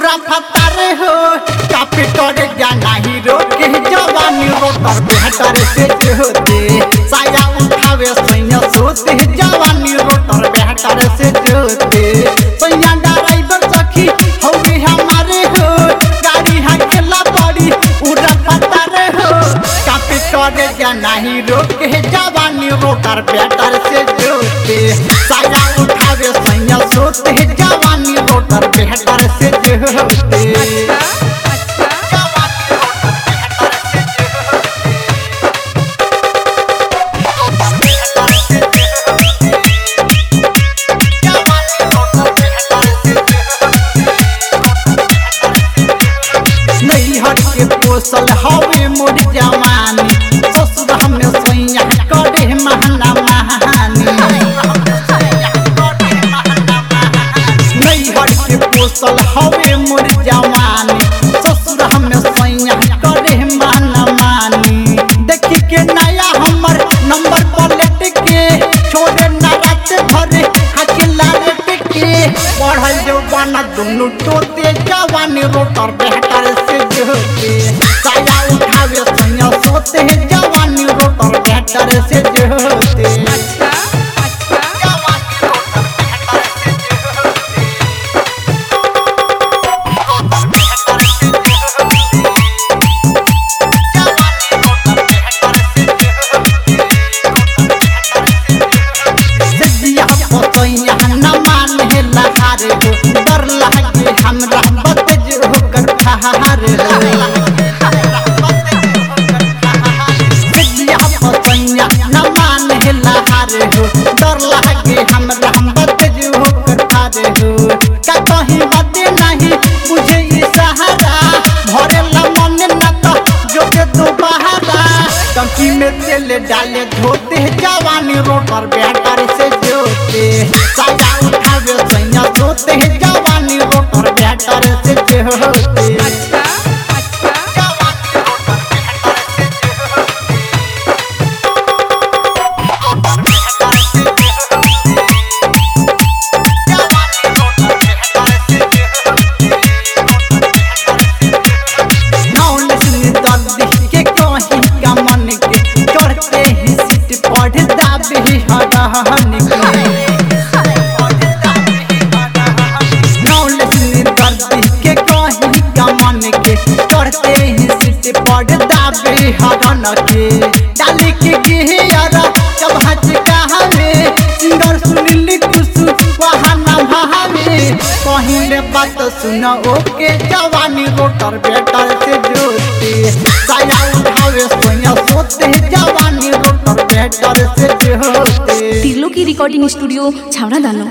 पूरा फतारे हो काफी टोरे जाना हीरो के जवानी रोटर बेहतर से जोते साया उठावे सैया सोते जवानी रोटर बेहतर से जोते सैया ड्राइवर सखी हवे हमारे हो गाड़ी हकेला बड़ी पूरा फतारे हो काफी टोरे जाना हीरो के जवानी रोटर बेहतर से जोते साया उठावे सैया सोते जवानी रोटर बेहतर से जोते पोसल हवे मोर जवानी ससुर हमें सैया करे महना महानी नैहर के पोसल हवे मोर जवानी ससुर हमें सैया करे महना मानी देखी के नया हमर नंबर प्लेट के छोड़े ना रात भरे हकेला रेट के बढ़ल जवाना दुनु टोते जवानी रोटर बेहतर से जोते साया उठावे सैया सोते जवानी रोटर बेहतर से जोते हमरा बतज होकर ठहर सैया न मान लहार हो डर लागे हमरा बतज होकर ठार हो का कहीं बाते नहीं बुझे ई सहारा भरेला मन न तो जो के दोबारा टंकी में तेल डाले धोते जवानी रोटर बेहतर से जोते साया उठावे सैया सोते जवानी रोटर बेहतर से जोते डाली के गिहरा जब हज कहावे सिंगर सुनिली खुशु वहाना भावे कहिले बात सुना ओके जवानी रोटर बेहतर से जोते साया उठावे सोया सोते जवानी रोटर बेहतर से जोते तिरलो की रिकॉर्डिंग स्टूडियो छावड़ा दानो।